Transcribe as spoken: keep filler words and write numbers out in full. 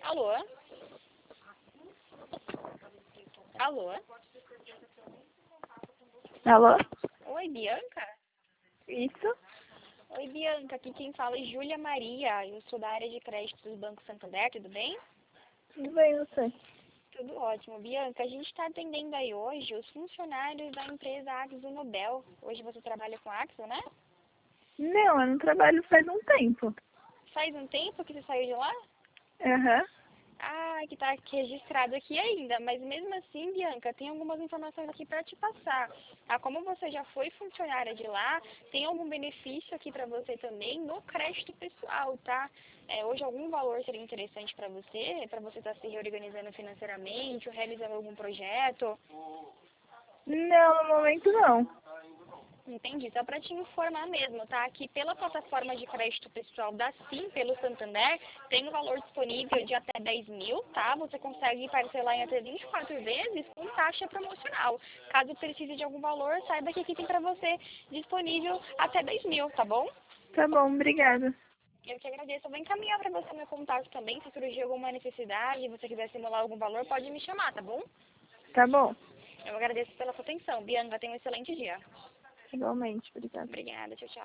Alô? Alô? Alô? Oi, Bianca? Isso? Oi, Bianca. Aqui quem fala é Júlia Maria. Eu sou da área de crédito do Banco Santander, tudo bem? Tudo bem, você? Tudo ótimo. Bianca, a gente está atendendo aí hoje os funcionários da empresa Axo Nobel. Hoje você trabalha com a Axo, né? Não, eu não trabalho faz um tempo. Faz um tempo que você saiu de lá? Aham. Ah, que está registrado aqui ainda, mas mesmo assim, Bianca, tem algumas informações aqui para te passar. Ah, como você já foi funcionária de lá, tem algum benefício aqui para você também no crédito pessoal, tá? É, hoje algum valor seria interessante para você, para você estar se reorganizando financeiramente ou realizando algum projeto? Não, no momento não. Entendi, só para te informar mesmo, tá? Aqui pela plataforma de crédito pessoal da Sim, pelo Santander, tem um valor disponível de até dez mil, tá? Você consegue parcelar em até vinte e quatro vezes com taxa promocional. Caso precise de algum valor, saiba que aqui tem para você disponível até dez mil, tá bom? Tá bom, obrigada. Eu que agradeço. Eu vou encaminhar para você meu contato também, se surgir alguma necessidade, você quiser simular algum valor, pode me chamar, tá bom? Tá bom. Eu agradeço pela sua atenção. Bianca, tenha um excelente dia. Igualmente, obrigada. Obrigada, tchau, tchau.